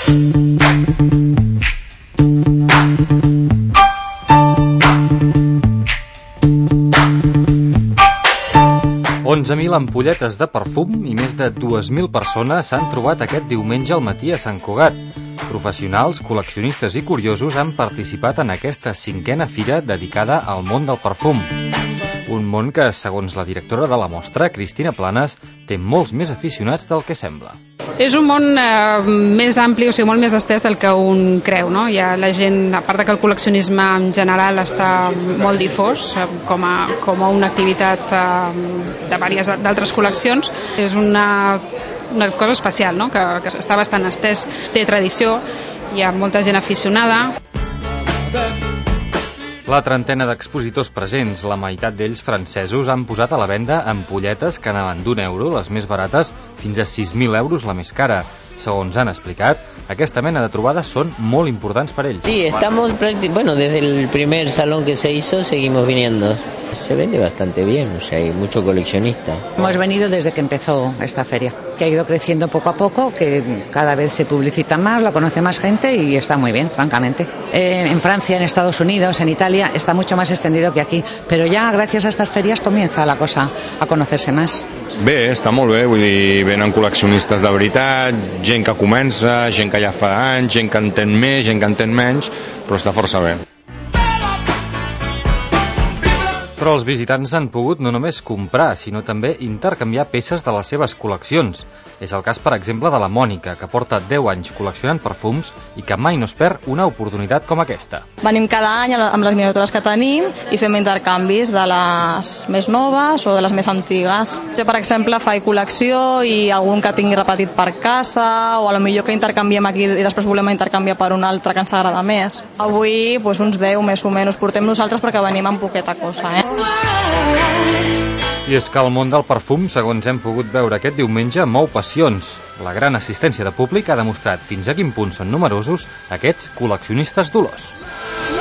$11.000 ampolletes de perfum i més de 2.000 persones s'han trobat aquest diumenge al matí a Sant Cugat. Professionals, col·leccionistes i curiosos han participat en aquesta 5a fira dedicada al món del perfum. Un món que, segons la directora de la mostra, Cristina Planes, té molts més aficionats del que sembla. És un món més ampli, o sigui, molt més estès del que un creu, no? Hi ha la gent, a part que el col·leccionisme en general està molt difós com a una activitat de diverses d'altres col·leccions, és una cosa especial, no? Que està bastant estès, té tradició, hi ha molta gent aficionada. La trentena d'expositors presents, la meitat d'ells francesos, han posat a la venda ampolletes que anaven d'€1, les més barates, fins a 6.000 € la més cara. Segons han explicat, aquesta mena de trobades són molt importants per ells. Sí, estamos, bueno, desde el primer salón que se hizo seguimos viniendo. Se vende bastante bien, o sea, hay mucho coleccionista. Hemos venido desde que empezó esta feria, que ha ido creciendo poco a poco, que cada vez se publicita más, la conoce más gente y está muy bien, francamente. En Francia, en Estados Unidos, en Italia, está mucho más extendido que aquí, pero ya gracias a estas ferias comienza la cosa a conocerse más. Bé, està molt bé, vull dir, venen col·leccionistes de veritat, gent que comença, gent que ja fa anys, gent que entén més, gent que entén menys, però està força bé. Però els visitants han pogut no només comprar, sinó també intercanviar peces de les seves col·leccions. És el cas, per exemple, de la Mònica, que porta 10 anys col·leccionant perfums i que mai no es perd una oportunitat com aquesta. Venim cada any amb les miniatures que tenim i fem intercanvis de les més noves o de les més antigues. Jo, per exemple, faig col·lecció i algun que tingui repetit per casa, o a lo millor que intercanviem aquí i després volem intercanviar per un altre que ens agrada més. Avui uns 10 més o menys portem nosaltres perquè venim amb poqueta cosa, I és que el món del perfum, segons hem pogut veure aquest diumenge, mou passions. La gran assistència de públic ha demostrat fins a quin punt són numerosos aquests col·leccionistes d'olors.